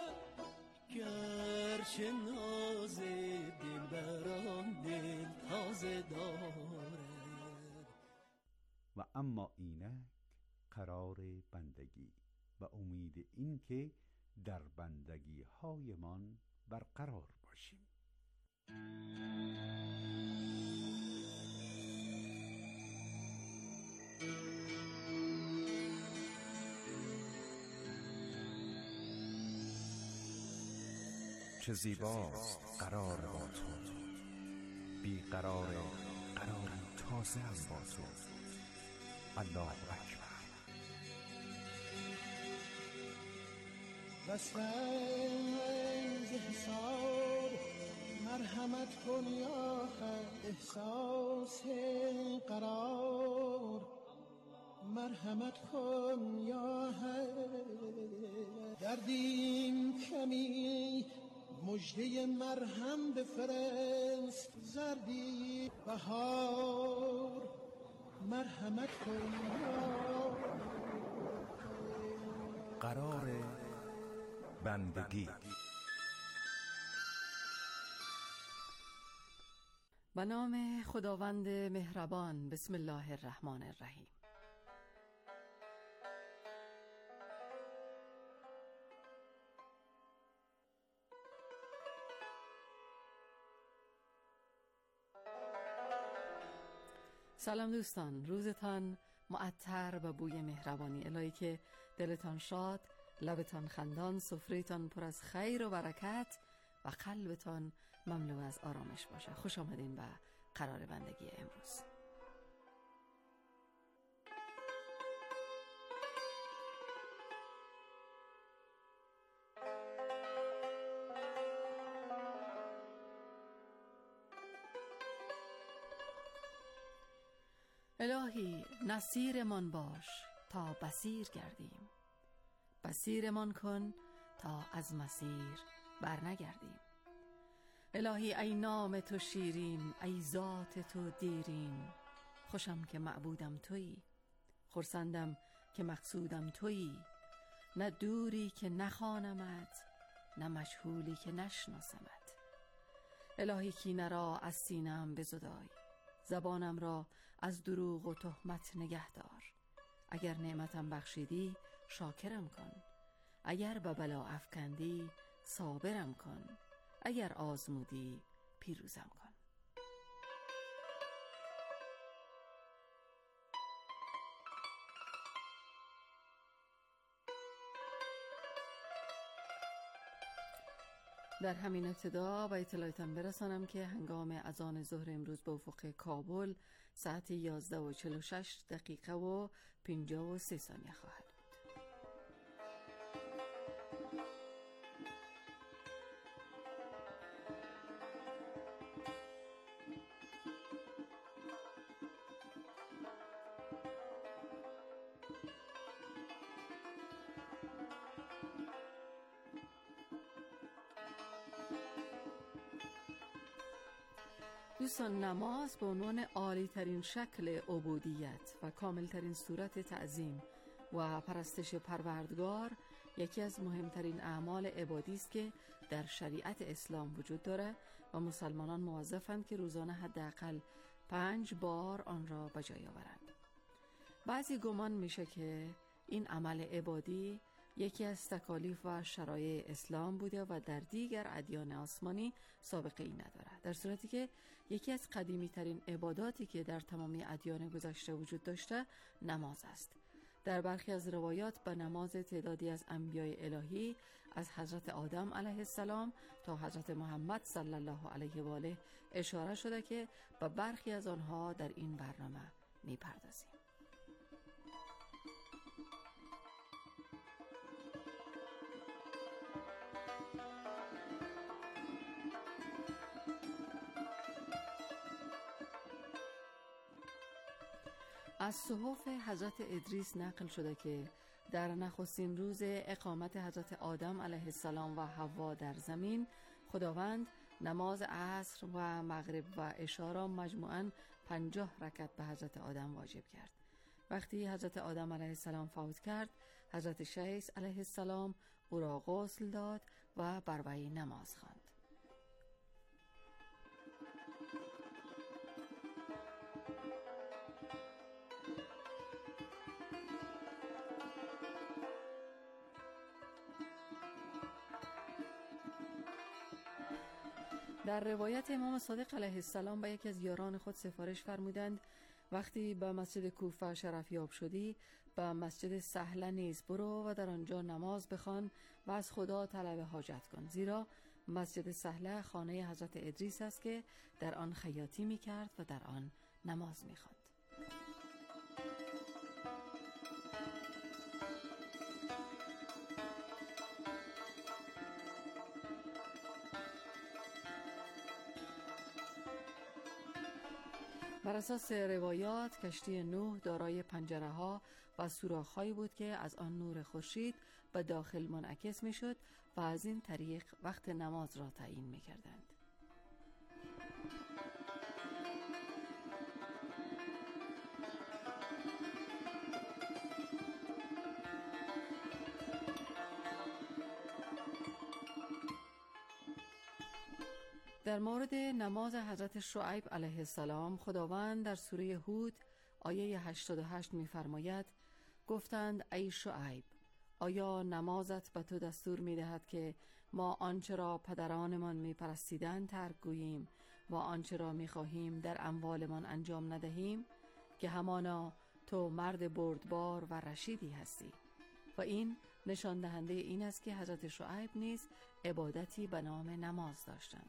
گرچه ناز دل بران دل تازه داره. و اما اینک قرار بندگی و امید این که در بندگی هایمان برقرار باشیم. چه زیباست قرار با تو، بی قرار قراری تازه هم با تو. الله اکبر. وسوز حساب مرحمت کن یا خود، احساس قرار مرحمت کن یا خود، دردیم کمی مژده مرهم بفرست، زردی بهار مرحمت کن یا قرار بندگی. به نام خداوند مهربان، بسم الله الرحمن الرحیم. سلام دوستان، روزتان معطر و بوی مهربانی. الهی که دلتان شاد، لبتان خندان، سفره‌تان پر از خیر و برکت و قلبتان مملو از آرامش باشه. خوش آمدین به قرار بندگی امروز. الهی نصیرمان باش تا بصیر گردیم، بصیرمان کن تا از مسیر برنگردیم. الهی ای نام تو شیرین، ای ذات تو دیرین، خوشم که معبودم تویی، خرسندم که مقصودم تویی، نه دوری که نخوانمت، نه مجهولی که نشناسمت. الهی کینه را از سینه‌ام بزدای، زبانم را از دروغ و تهمت نگه دار. اگر نعمتم بخشیدی شاکرم کن، اگر به بلا افکندی صابرم کن، اگر آزمودی پیروزم کن. در همین ابتدا به اطلاعتان برسانم که هنگام اذان ظهر امروز به افق کابل ساعت یازده و چهل و شش دقیقه و پنجاه و سه ثانیه خواهد بود. دوستان، نماز به عنوان عالی ترین شکل عبودیت و کامل ترین صورت تعظیم و پرستش پروردگار یکی از مهمترین اعمال عبادی است که در شریعت اسلام وجود دارد و مسلمانان موظفند که روزانه حداقل پنج بار آن را به جای آورند. بعضی گمان میشه که این عمل عبادی یکی از تکالیف و شرایع اسلام بوده و در دیگر ادیان آسمانی سابقه ای ندارد، در صورتی که یکی از قدیمی ترین عباداتی که در تمامی ادیان گذشته وجود داشته نماز است. در برخی از روایات به نماز تعدادی از انبیاء الهی از حضرت آدم علیه السلام تا حضرت محمد صلی الله علیه و آله اشاره شده که به برخی از آنها در این برنامه میپردازیم. از صحف حضرت ادریس نقل شده که در نخستین روز اقامت حضرت آدم علیه السلام و حوا در زمین، خداوند نماز عصر و مغرب و عشا را مجموعاً پنجاه رکعت به حضرت آدم واجب کرد. وقتی حضرت آدم علیه السلام فوت کرد، حضرت شیث علیه السلام او را غسل داد و بر وی نماز خواند. در روایت امام صادق علیه السلام به یکی از یاران خود سفارش فرمودند وقتی به مسجد کوفه شرفیاب شدی به مسجد سهله نیز برو و در آنجا نماز بخوان و از خدا طلب حاجت کن، زیرا مسجد سهله خانه حضرت ادریس است که در آن خیاطی می کرد و در آن نماز می خواند. بر اساس روایات کشتی نوح دارای پنجره ها و سوراخ هایی بود که از آن نور خورشید به داخل منعکس می شد و از این طریق وقت نماز را تعیین می کردند. در مورد نماز حضرت شعیب علیه السلام، خداوند در سوره هود آیه هشتاد و هشت می‌فرماید: گفتند ای شعیب، آیا نمازت به تو دستور می‌دهد که ما آنچه را پدرانمان می‌پرستیدند ترک گوییم و آنچه را می‌خواهیم در اموالمان انجام ندهیم؟ که همانا تو مرد بردبار و رشیدی هستی. و این نشان دهنده این است که حضرت شعیب نیز عبادتی به نام نماز داشتند.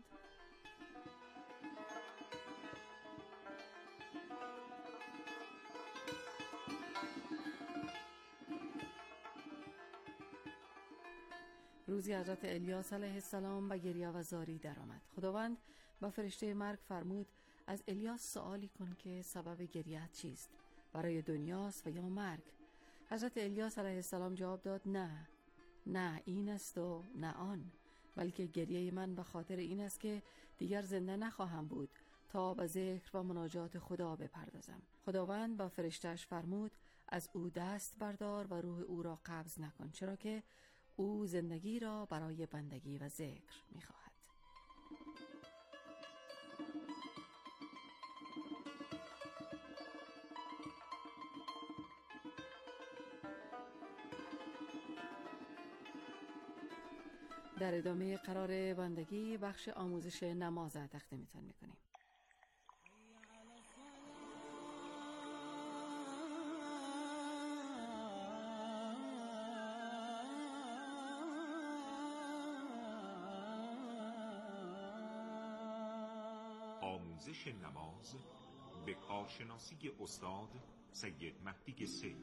روزی حضرت الیاس علیه السلام به گریه و زاری در آمد. خداوند با فرشته مرگ فرمود از الیاس سوالی کن که سبب گریه‌ات چیست؟ برای دنیاست و یا مرگ؟ حضرت الیاس علیه السلام جواب داد نه، نه این است و نه آن، بلکه گریه من به خاطر این است که دیگر زنده نخواهم بود تا به ذکر و مناجات خدا بپردازم. خداوند با فرشته‌اش فرمود از او دست بردار و روح او را قبض نکن، چرا که او زندگی را برای بندگی و ذکر می‌خواهد. در ادامه قرار بندگی بخش آموزش نماز تقدیمتان می‌کنیم. آموزش نماز به کارشناسی استاد سید مهدی سید.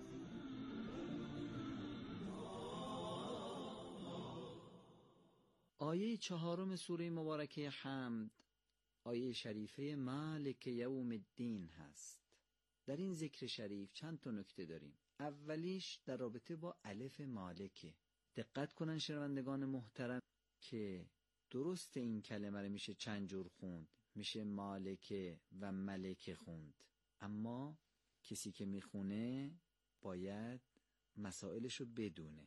آیه چهارم سوره مبارکه حمد آیه شریفه مالک یوم الدین هست. در این ذکر شریف چند تا نکته داریم. اولیش در رابطه با الف مالکه. دقت کنن شنوندگان محترم که درست این کلمه رو میشه چند جور خوند. میشه مالکه و ملکه خوند، اما کسی که میخونه باید مسائلشو بدونه.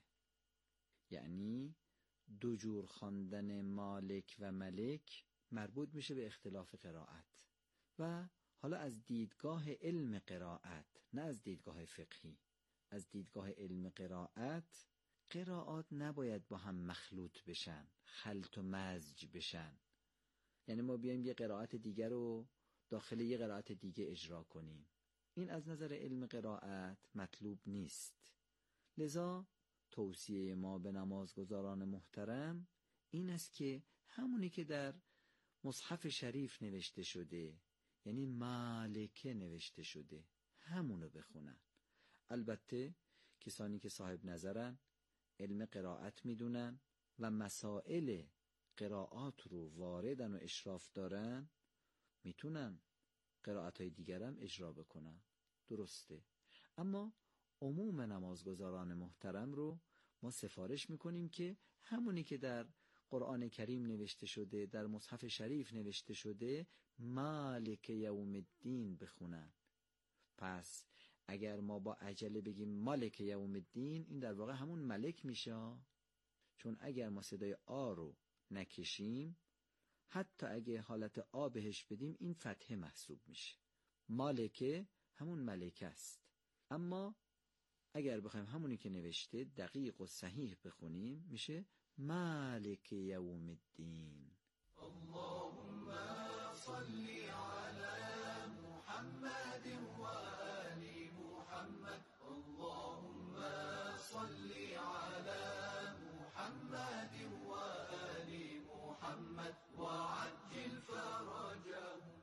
یعنی دو جور خواندن مالک و ملک مربوط میشه به اختلاف قرائت. و حالا از دیدگاه علم قرائت، نه از دیدگاه فقهی، از دیدگاه علم قرائت، قرائات نباید با هم مخلوط بشن، خلط و مزج بشن. یعنی ما بیایم یه قرائت دیگر رو داخل یه قرائت دیگه اجرا کنیم، این از نظر علم قرائت مطلوب نیست. لذا توصیه ما به نمازگزاران محترم این است که همونی که در مصحف شریف نوشته شده، یعنی مالکه نوشته شده، همونو بخونن. البته کسانی که صاحب نظرن، علم قرائت میدونن و مسائل قرائات رو واردن و اشراف دارن، میتونن قرائت های دیگرم اجرا بکنن، درسته. اما عموم نمازگزاران محترم رو ما سفارش میکنیم که همونی که در قرآن کریم نوشته شده، در مصحف شریف نوشته شده، مالک یوم الدین بخونن. پس اگر ما با عجله بگیم مالک یوم الدین، این در واقع همون ملک میشه، چون اگر ما صدای آ رو نکشیم، حتی اگه حالت آ بهش بدیم، این فتحه محسوب میشه. مالکه همون ملکه است. اما اگر بخوایم همونی که نوشته دقیق و صحیح بخونیم، میشه مالک یوم الدین. اللهم صل على محمد و آل محمد. اللهم صل على محمد و آل محمد و عجل فرجهم.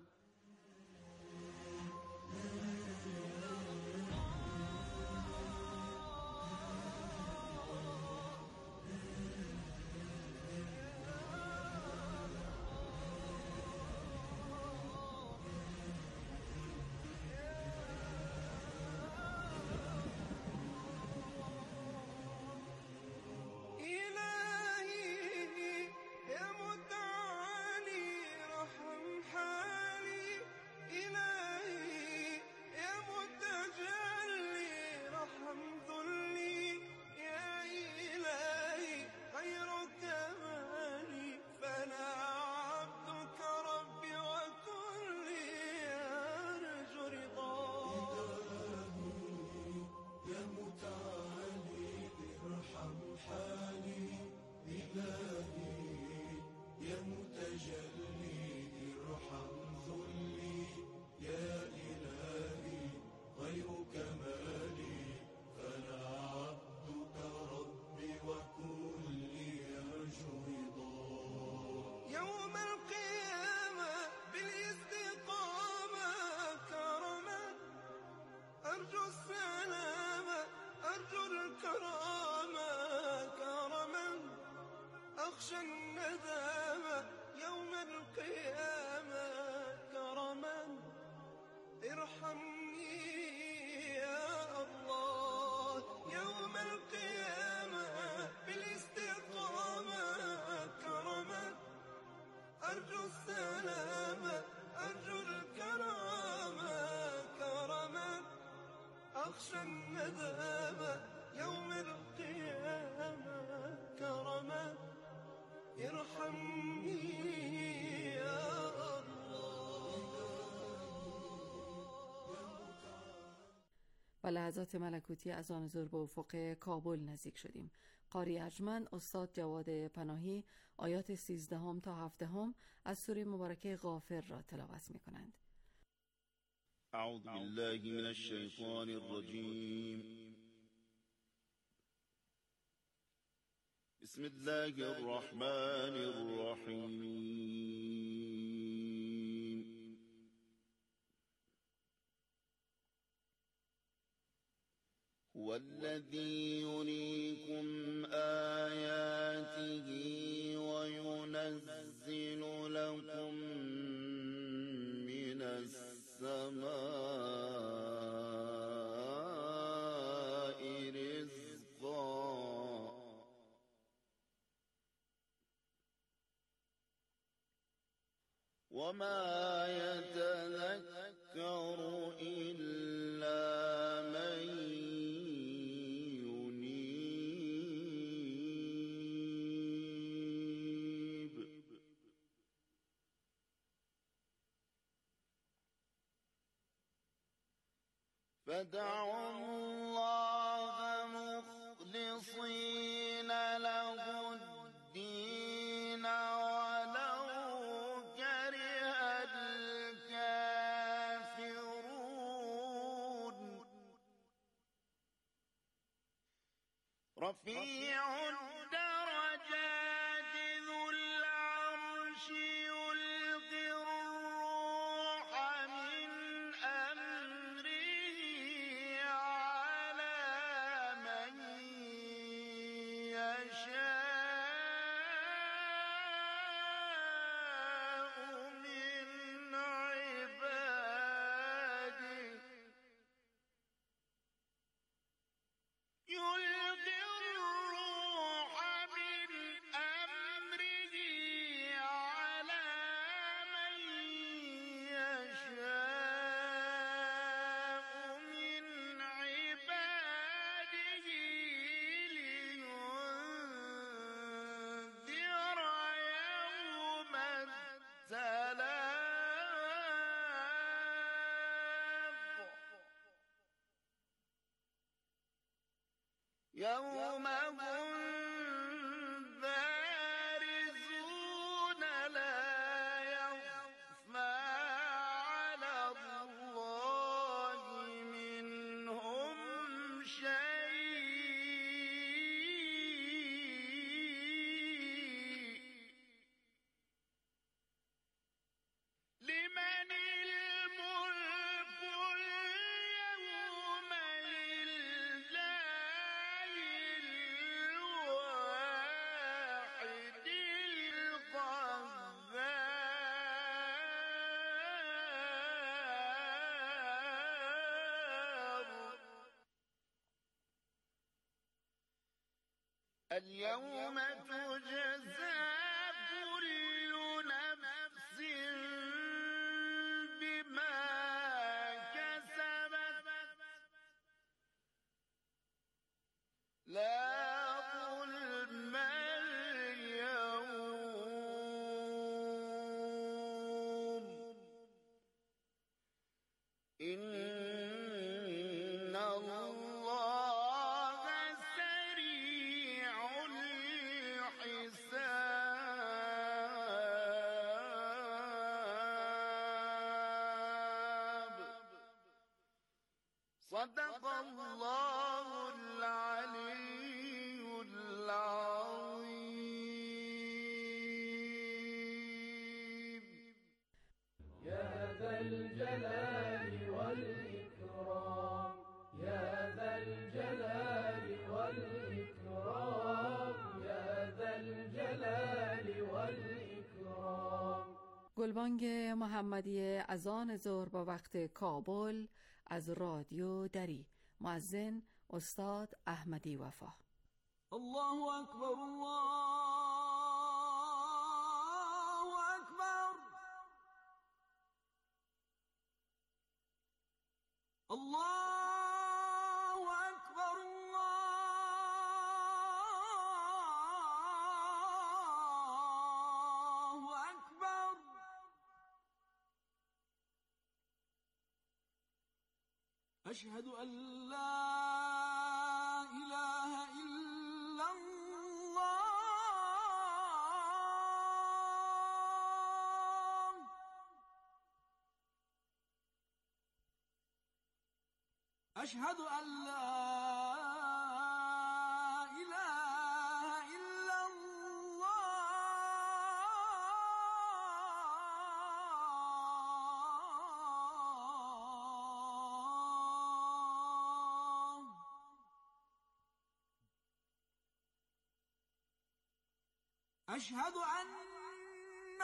و لحظات ملکوتی از آن ظهر به افق کابل نزدیک شدیم. قاری ارجمند استاد جواد پناهی آیات سیزدهم تا هفدهم از سوره مبارکه غافر را تلاوت می کنند. اعوذ بالله من الشیطان الرجیم. بسم الله الرحمن الرحیم. هو الذي يريكم آياته وينزل لكم من السماء رزقا وما يتذكر إلا من ينيب. فدعوا الله مخلصين له الدين ولو كره الكافرون. رفيع الدرجات ذو العرش يلقي الروح من أمره على من يشاء من عباده. يلقي الروح من أمره على من يشاء من عباده لينذر يوم التلاق. يوم هم بارزون لا يخفى على الله منهم شيء. لمن الملك اليوم لله الواحد القهار. اليوم تجزى كل نفس بما كسبت لا ظلم اليوم. إن الله سريع الحساب. صدق الله العلي العظيم. يا ذا الجلال والإكرام، يا ذا الجلال والإكرام، يا ذا الجلال والإكرام. گلبانگ محمدی اذان ظهر با وقت کابل از رادیو دری. مؤذن استاد احمدی وفا. الله أكبر الله أكبر. الله أكبر الله أكبر. أشهد أن لا إله إلا الله. أشهد أن لا إله إلا الله. أشهد أن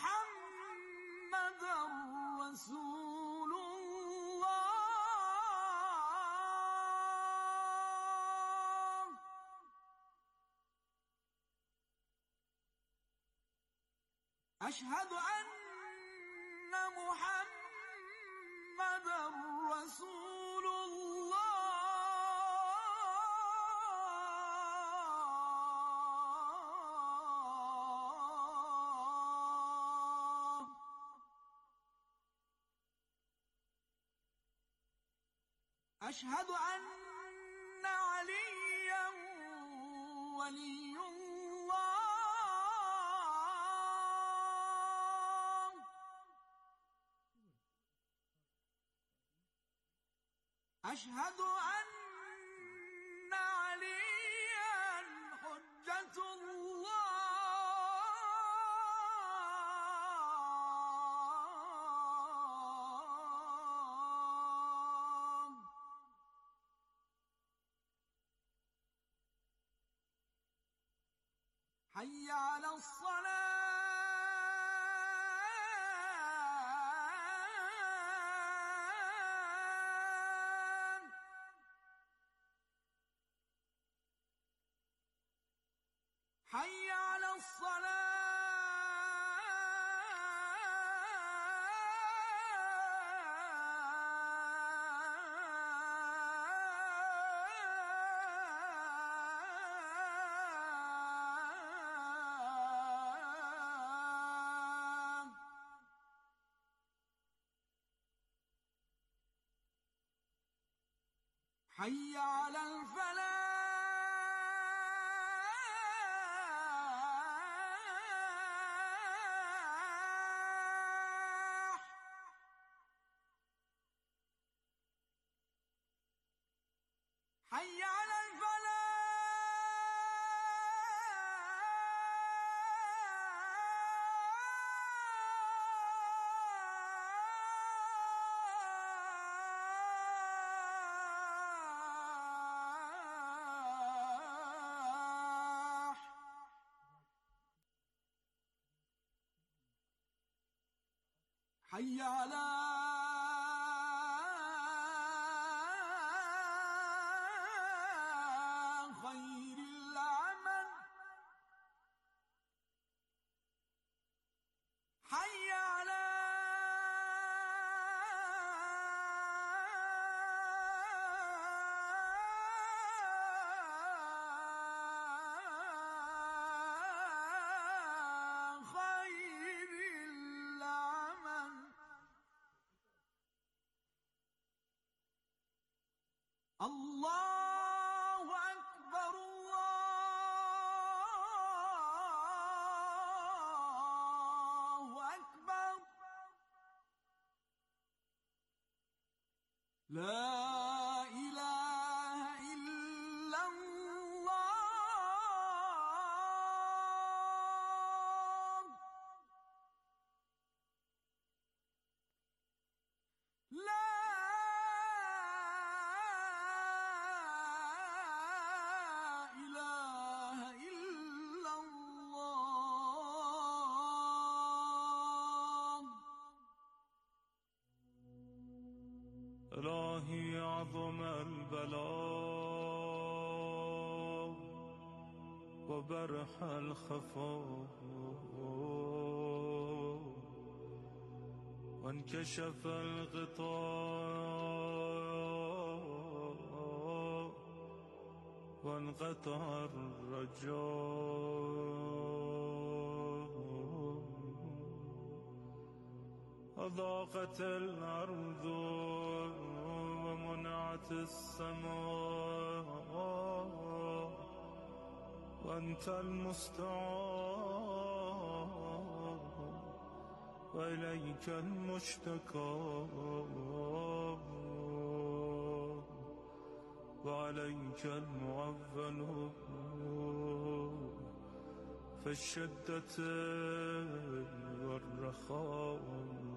محمدا رسول الله. أشهد أن رسول الله أشهد أن عليا ولي الله أشهد أن عليا حجة الله حي على الصلاة حي على الصلاة حي على الفلاح حي على حي على خير العمل حي على الله أكبر الله أكبر لا إله إلا الله لا إلهي عظم البلاء وبرح الخفاء وانكشف الغطاء وانقطع الرجاء أضاقت الأرض ومنعت السماء وأنت المستعان وإليك المشتكى وعليك المعول في الشدة والرخاء